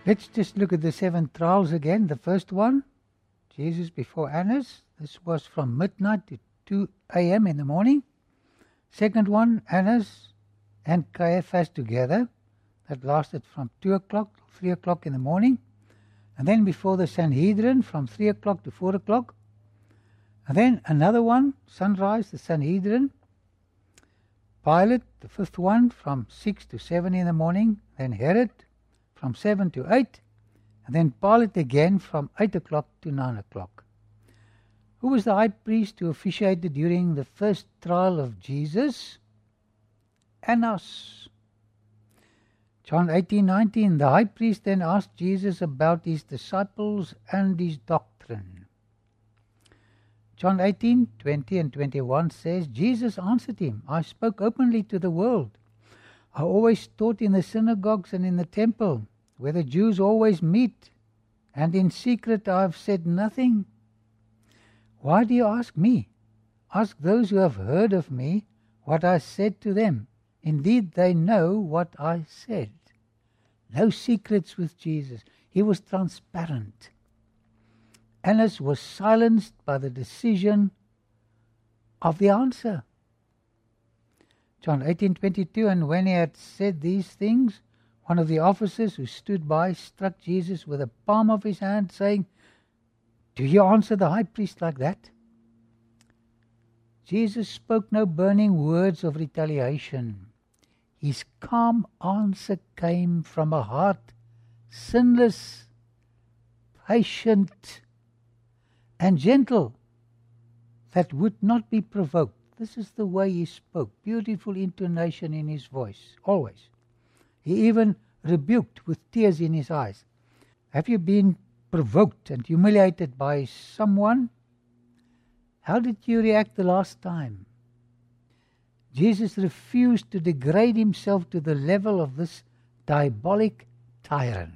Let's just look at the 7 trials again. The first one, Jesus before Annas. This was from midnight to 2 a.m. in the morning. Second one, Annas and Caiaphas together. That lasted from 2 o'clock to 3 o'clock in the morning. And then before the Sanhedrin from 3 o'clock to 4 o'clock. And then another one, sunrise, the Sanhedrin. Pilate, the fifth one, from 6 to 7 in the morning. Then Herod, from 7 to 8. And then Pilate again from 8 o'clock to 9 o'clock. Who was the high priest who officiated during the first trial of Jesus? Annas. John 18:19, the high priest then asked Jesus about his disciples and his doctrine. John 18:20 and 21 says, Jesus answered him, I spoke openly to the world. I always taught in the synagogues and in the temple, where the Jews always meet, and in secret I have said nothing. Why do you ask me? Ask those who have heard of me what I said to them. Indeed, they know what I said. No secrets with Jesus. He was transparent. Annas was silenced by the decision of the answer. John 18:22, and when he had said these things, one of the officers who stood by struck Jesus with the palm of his hand, saying, Do you answer the high priest like that? Jesus spoke no burning words of retaliation. His calm answer came from a heart sinless, patient, and gentle, that would not be provoked. This is the way he spoke. Beautiful intonation in his voice, always. He even rebuked with tears in his eyes. Have you been provoked and humiliated by someone? How did you react the last time? Jesus refused to degrade himself to the level of this diabolic tyrant.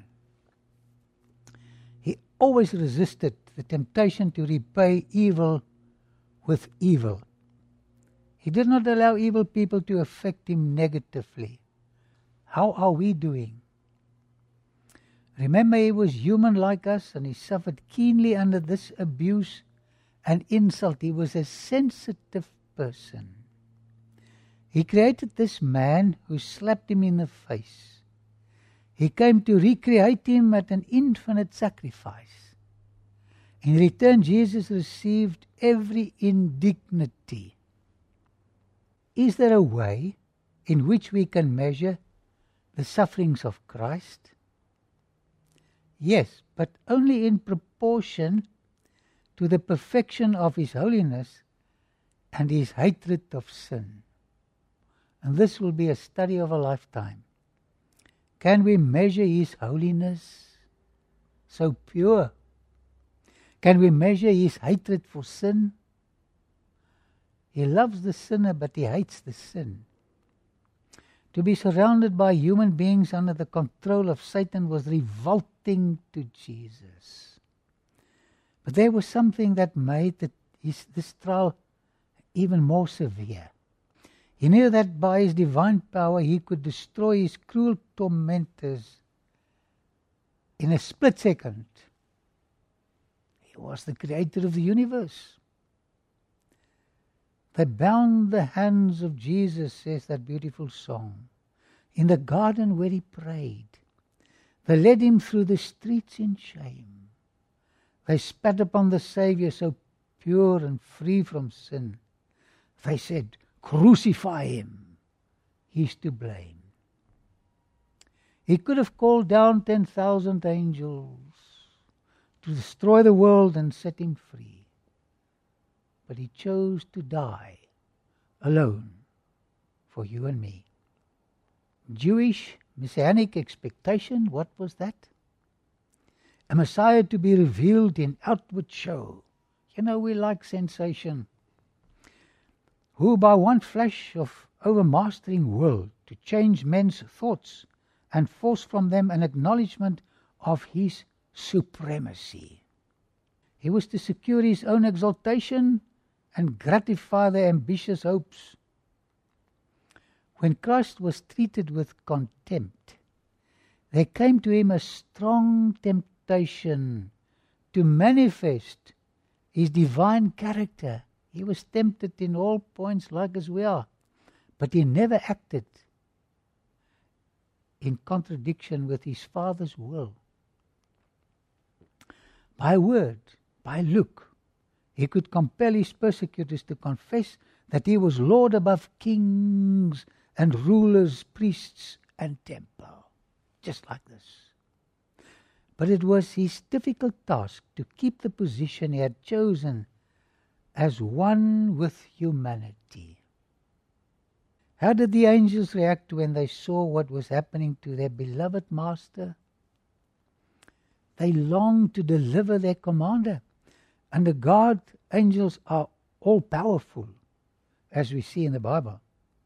He always resisted the temptation to repay evil with evil. He did not allow evil people to affect him negatively. How are we doing? Remember, he was human like us, and he suffered keenly under this abuse and insult. He was a sensitive person. He created this man who slapped him in the face. He came to recreate him at an infinite sacrifice. In return, Jesus received every indignity. Is there a way in which we can measure the sufferings of Christ? Yes, but only in proportion to the perfection of his holiness and his hatred of sin. And this will be a study of a lifetime. Can we measure his holiness, so pure? Can we measure his hatred for sin? He loves the sinner, but he hates the sin. To be surrounded by human beings under the control of Satan was revolting to Jesus. But there was something that made this trial even more severe. He knew that by his divine power he could destroy his cruel tormentors in a split second. He was the creator of the universe. They bound the hands of Jesus, says that beautiful song, in the garden where he prayed. They led him through the streets in shame. They spat upon the Savior, so pure and free from sin. They said, Crucify him. He's to blame. He could have called down 10,000 angels to destroy the world and set him free. But he chose to die alone for you and me. Jewish messianic expectation, what was that? A Messiah to be revealed in outward show. You know, we like sensation. Who by one flash of overmastering will to change men's thoughts and force from them an acknowledgement of his supremacy. He was to secure his own exaltation and gratify their ambitious hopes. When Christ was treated with contempt, there came to him a strong temptation to manifest his divine character. He was tempted in all points like as we are, but he never acted in contradiction with his Father's will. By word, by look, he could compel his persecutors to confess that he was Lord above kings and rulers, priests and temple. Just like this. But it was his difficult task to keep the position he had chosen as one with humanity. How did the angels react when they saw what was happening to their beloved master? They longed to deliver their commander. Under God, angels are all powerful, as we see in the Bible.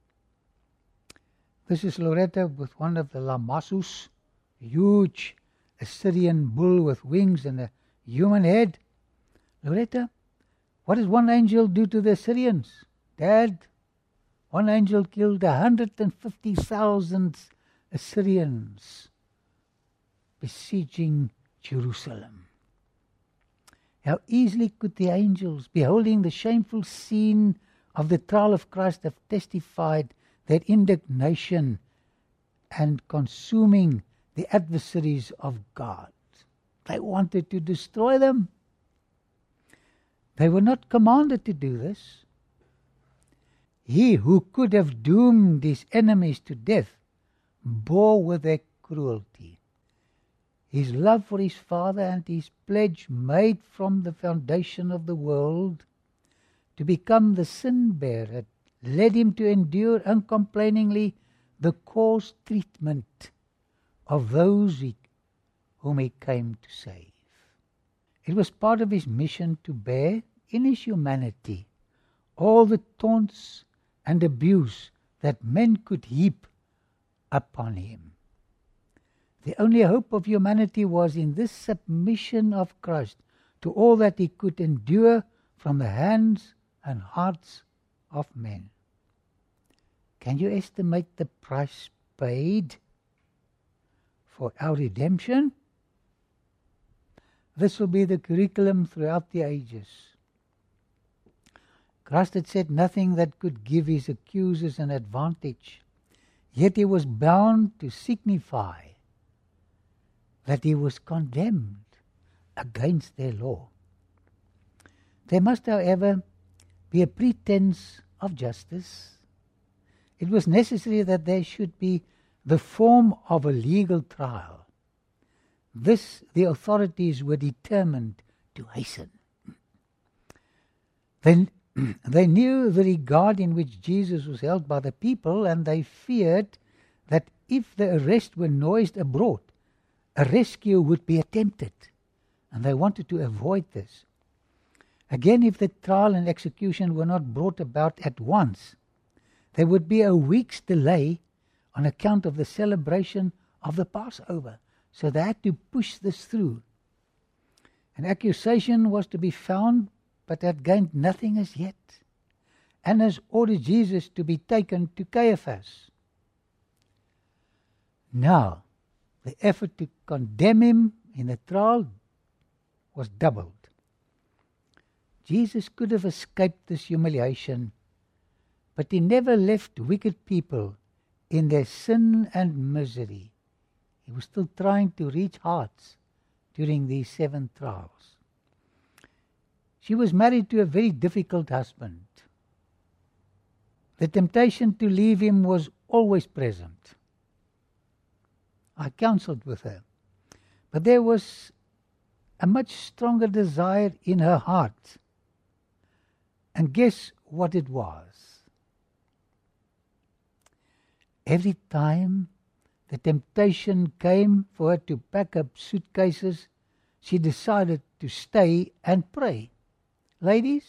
This is Loretta with one of the Lamassus, huge Assyrian bull with wings and a human head. Loretta, what does one angel do to the Assyrians? Dad, one angel killed 150,000 Assyrians besieging Jerusalem. How easily could the angels, beholding the shameful scene of the trial of Christ, have testified their indignation and consuming the adversaries of God. They wanted to destroy them. They were not commanded to do this. He who could have doomed his enemies to death bore with their cruelty. His love for his Father and his pledge made from the foundation of the world to become the sin-bearer led him to endure uncomplainingly the coarse treatment of those whom he came to save. It was part of his mission to bear in his humanity all the taunts and abuse that men could heap upon him. The only hope of humanity was in this submission of Christ to all that he could endure from the hands and hearts of men. Can you estimate the price paid for our redemption? This will be the curriculum throughout the ages. Christ had said nothing that could give his accusers an advantage, yet he was bound to signify that he was condemned against their law. There must, however, be a pretense of justice. It was necessary that there should be the form of a legal trial. This the authorities were determined to hasten. Then they knew the regard in which Jesus was held by the people, and they feared that if the arrest were noised abroad, a rescue would be attempted, and they wanted to avoid this. Again, if the trial and execution were not brought about at once, there would be a week's delay on account of the celebration of the Passover. So they had to push this through. An accusation was to be found, but had gained nothing as yet. Annas ordered Jesus to be taken to Caiaphas. Now, the effort to condemn him in the trial was doubled. Jesus could have escaped this humiliation, but he never left wicked people in their sin and misery. He was still trying to reach hearts during these 7 trials. She was married to a very difficult husband. The temptation to leave him was always present. I counseled with her, but there was a much stronger desire in her heart. And guess what it was? Every time the temptation came for her to pack up suitcases, she decided to stay and pray. Ladies,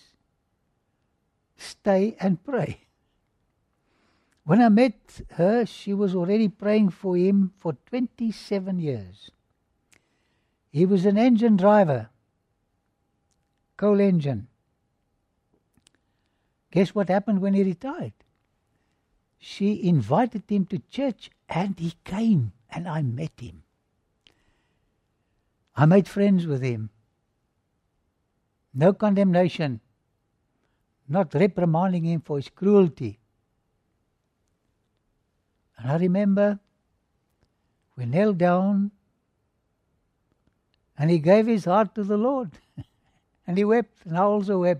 stay and pray. When I met her, she was already praying for him for 27 years. He was an engine driver, coal engine. Guess what happened when he retired? She invited him to church and he came and I met him. I made friends with him. No condemnation. Not reprimanding him for his cruelty. And I remember we knelt down and he gave his heart to the Lord. And he wept, and I also wept.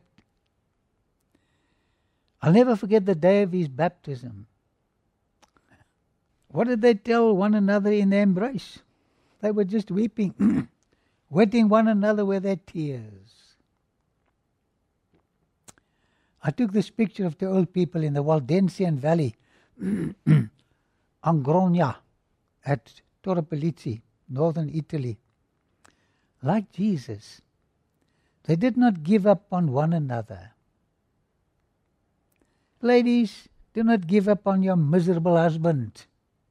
I'll never forget the day of his baptism. What did they tell one another in their embrace? They were just weeping, wetting one another with their tears. I took this picture of the old people in the Waldensian Valley, Angrogna, at Torre Pellice, northern Italy. Like Jesus, they did not give up on one another. Ladies, do not give up on your miserable husband.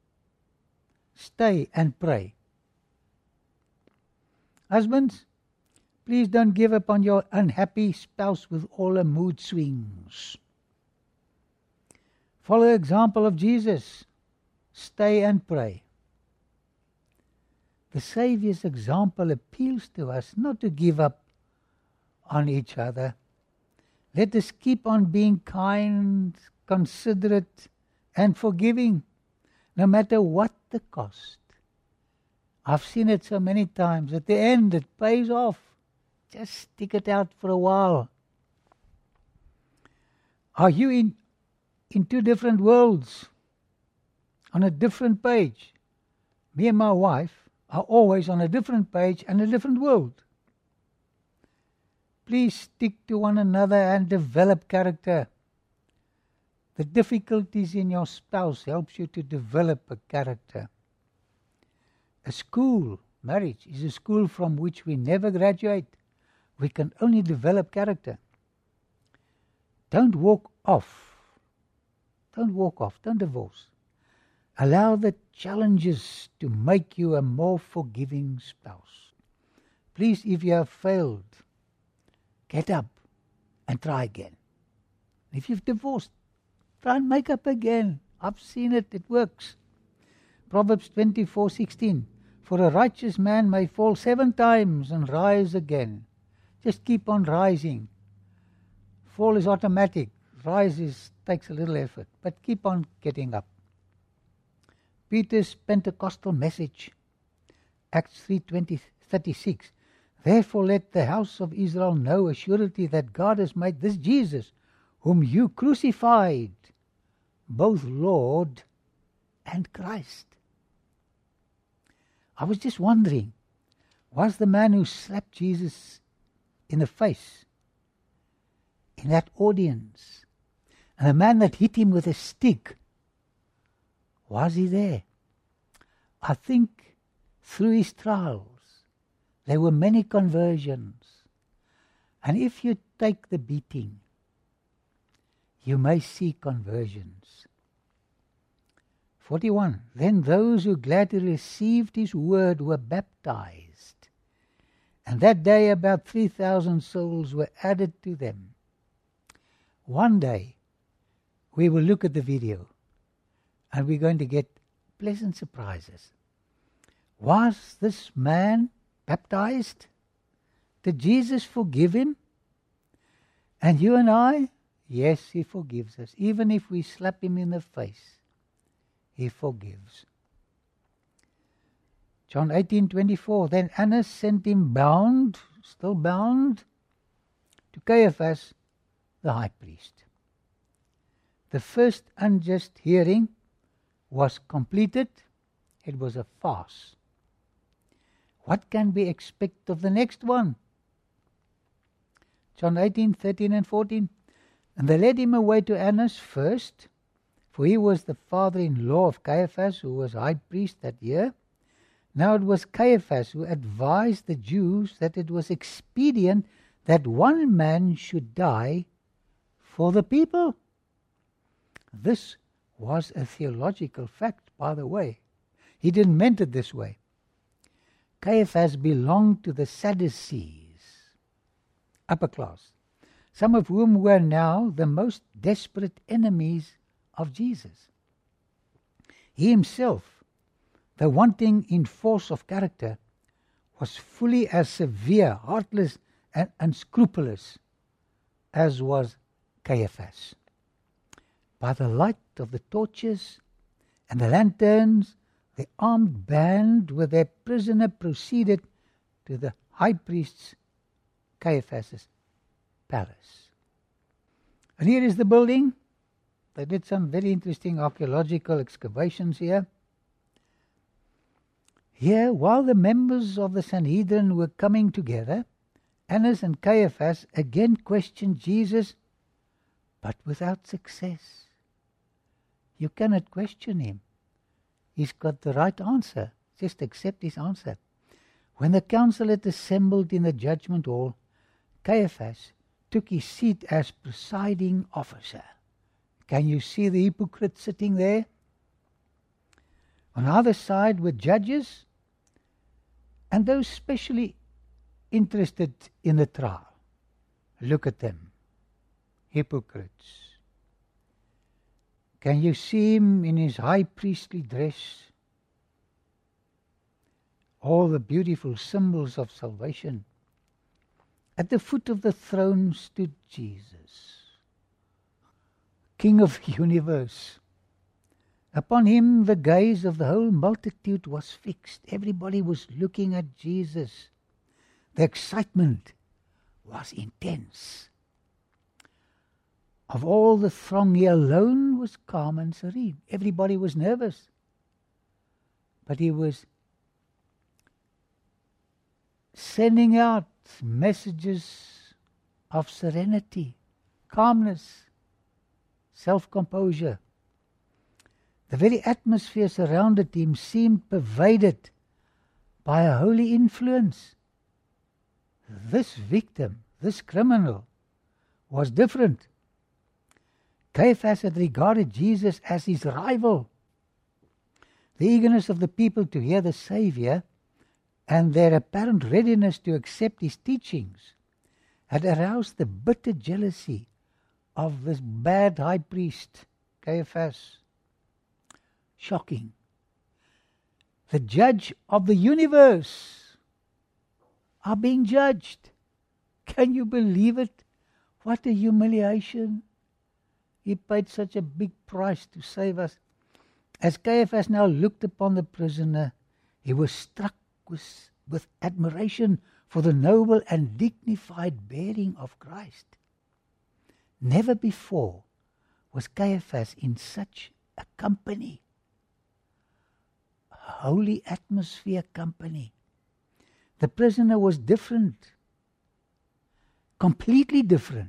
Stay and pray. Husbands, please don't give up on your unhappy spouse with all her mood swings. Follow the example of Jesus. Stay and pray. The Saviour's example appeals to us not to give up on each other. Let us keep on being kind, considerate, and forgiving, no matter what the cost. I've seen it so many times. At the end, it pays off. Just stick it out for a while. Are you in two different worlds? On a different page? Me and my wife are always on a different page and a different world. Please stick to one another and develop character. The difficulties in your spouse helps you to develop a character. A school, marriage, is a school from which we never graduate. We can only develop character. Don't walk off. Don't walk off. Don't divorce. Allow the challenges to make you a more forgiving spouse. Please, if you have failed, get up and try again. If you've divorced, try and make up again. I've seen it, it works. Proverbs 24:16. For a righteous man may fall 7 times and rise again. Just keep on rising. Fall is automatic. Rise takes a little effort, but keep on getting up. Peter's Pentecostal message, Acts 3:36. Therefore let the house of Israel know assuredly that God has made this Jesus, whom you crucified, both Lord and Christ. I was just wondering, was the man who slapped Jesus in the face in that audience, and the man that hit him with a stick, was he there? I think through his trials there were many conversions. And if you take the beating, you may see conversions. 41. Then those who gladly received his word were baptized. And that day about 3,000 souls were added to them. One day we will look at the video and we're going to get pleasant surprises. Was this man baptized? Did Jesus forgive him? And you and I? Yes, he forgives us. Even if we slap him in the face, he forgives. John 18:24. Then Annas sent him bound, still bound, to Caiaphas, the high priest. The first unjust hearing was completed. It was a farce. What can we expect of the next one? John 18:13 and 14. And they led him away to Annas first, for he was the father-in-law of Caiaphas, who was high priest that year. Now it was Caiaphas who advised the Jews that it was expedient that one man should die for the people. This was a theological fact, by the way. He didn't mean it this way. Caiaphas belonged to the Sadducees, upper class, some of whom were now the most desperate enemies of Jesus. He himself, though wanting in force of character, was fully as severe, heartless, and unscrupulous as was Caiaphas. By the light of the torches and the lanterns, the armed band with their prisoner proceeded to the high priest's, Caiaphas's, palace. And here is the building. They did some very interesting archaeological excavations here. Here, while the members of the Sanhedrin were coming together, Annas and Caiaphas again questioned Jesus, but without success. You cannot question him. He's got the right answer. Just accept his answer. When the council had assembled in the judgment hall, Caiaphas took his seat as presiding officer. Can you see the hypocrite sitting there? On either side were judges and those specially interested in the trial. Look at them, hypocrites. Can you see him in his high priestly dress? All the beautiful symbols of salvation. At the foot of the throne stood Jesus, King of the universe. Upon him the gaze of the whole multitude was fixed. Everybody was looking at Jesus. The excitement was intense. Of all the throng, he alone was calm and serene. Everybody was nervous. But he was sending out messages of serenity, calmness, self-composure. The very atmosphere surrounded him seemed pervaded by a holy influence. This victim, this criminal, was different. Caiaphas had regarded Jesus as his rival. The eagerness of the people to hear the Saviour and their apparent readiness to accept his teachings had aroused the bitter jealousy of this bad high priest, Caiaphas. Shocking. The judge of the universe are being judged. Can you believe it? What a humiliation. He paid such a big price to save us. As Caiaphas now looked upon the prisoner, he was struck with admiration for the noble and dignified bearing of Christ. Never before was Caiaphas in such a company, a holy atmosphere company. The prisoner was different, completely different.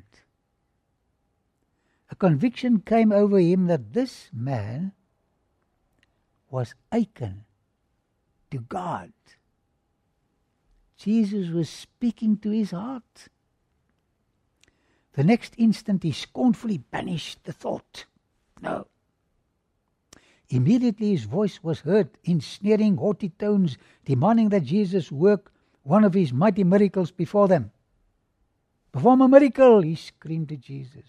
A conviction came over him that this man was akin to God. Jesus was speaking to his heart. The next instant he scornfully banished the thought. No. Immediately his voice was heard in sneering, haughty tones, demanding that Jesus work one of his mighty miracles before them. Perform a miracle, he screamed to Jesus.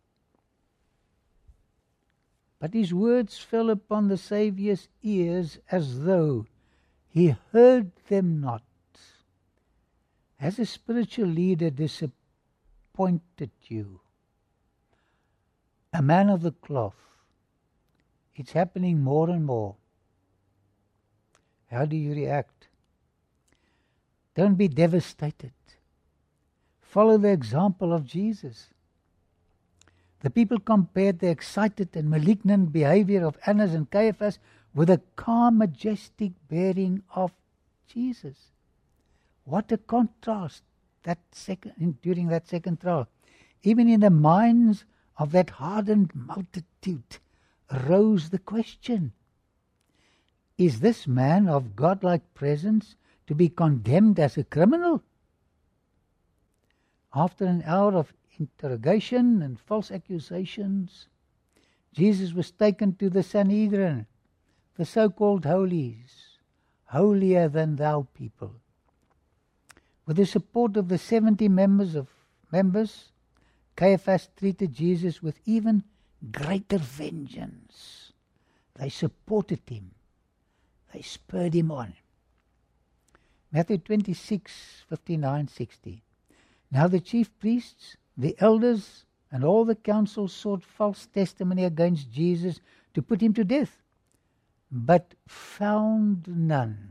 But his words fell upon the Saviour's ears as though he heard them not. Has a spiritual leader disappointed you? A man of the cloth. It's happening more and more. How do you react? Don't be devastated. Follow the example of Jesus. The people compared the excited and malignant behavior of Annas and Caiaphas with the calm, majestic bearing of Jesus. What a contrast during that second trial. Even in the minds of that hardened multitude arose the question, is this man of godlike presence to be condemned as a criminal? After an hour of interrogation and false accusations, Jesus was taken to the Sanhedrin, the so-called holies, holier than thou people. With the support of the 70 members, Caiaphas treated Jesus with even greater vengeance. They supported him. They spurred him on. Matthew 26, 59, 60. Now the chief priests, the elders, and all the council sought false testimony against Jesus to put him to death, but found none.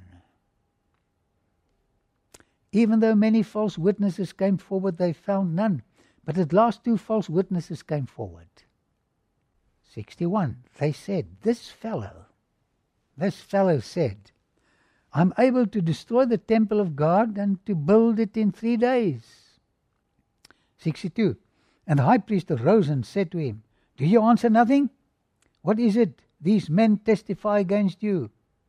Even though many false witnesses came forward, they found none. But at last 2 false witnesses came forward. 61. They said, This fellow said, I'm able to destroy the temple of God and to build it in 3 days. 62. And the high priest arose and said to him, Do you answer nothing? What is it these men testify against you?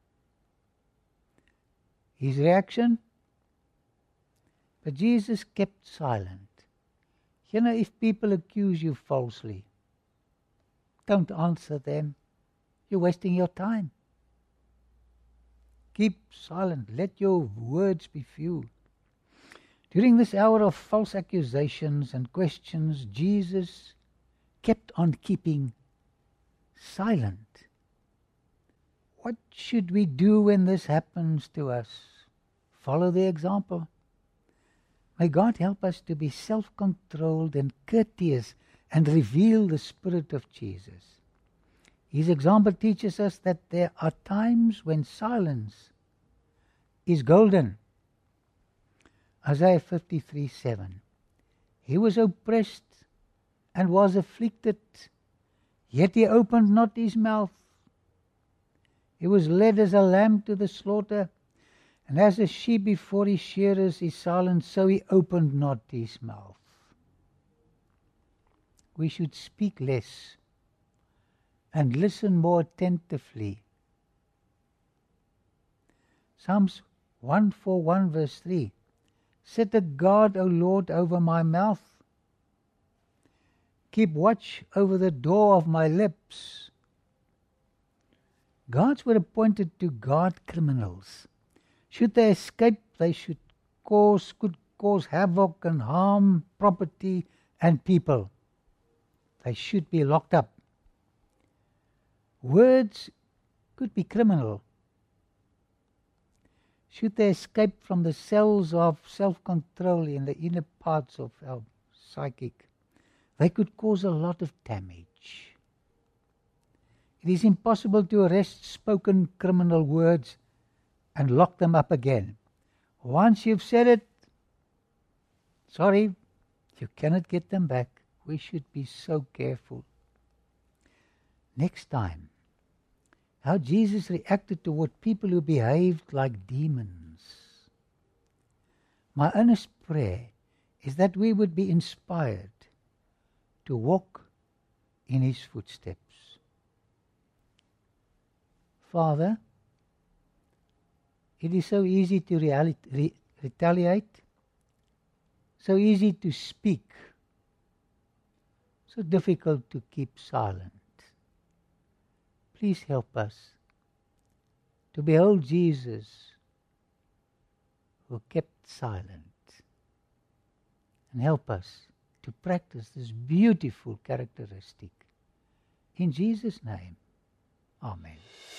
His reaction? But Jesus kept silent. You know, if people accuse you falsely, don't answer them. You're wasting your time. Keep silent. Let your words be few. During this hour of false accusations and questions, Jesus kept on keeping silent. What should we do when this happens to us? Follow the example. May God help us to be self-controlled and courteous and reveal the Spirit of Jesus. His example teaches us that there are times when silence is golden. Isaiah 53:7. He was oppressed and was afflicted, yet he opened not his mouth. He was led as a lamb to the slaughter, and as a sheep before his shearers is silent, so he opened not his mouth. We should speak less and listen more attentively. Psalms 141 verse 3. Set a guard, O Lord, over my mouth. Keep watch over the door of my lips. Guards were appointed to guard criminals. Should they escape, they could cause havoc and harm property and people. They should be locked up. Words could be criminal. Should they escape from the cells of self-control in the inner parts of our psychic, they could cause a lot of damage. It is impossible to arrest spoken criminal words and lock them up again. Once you've said it, sorry, you cannot get them back. We should be so careful. Next time, how Jesus reacted toward people who behaved like demons. My earnest prayer is that we would be inspired to walk in his footsteps. Father, it is so easy to retaliate, so easy to speak, so difficult to keep silent. Please help us to behold Jesus who kept silent, and help us to practice this beautiful characteristic. In Jesus' name, Amen.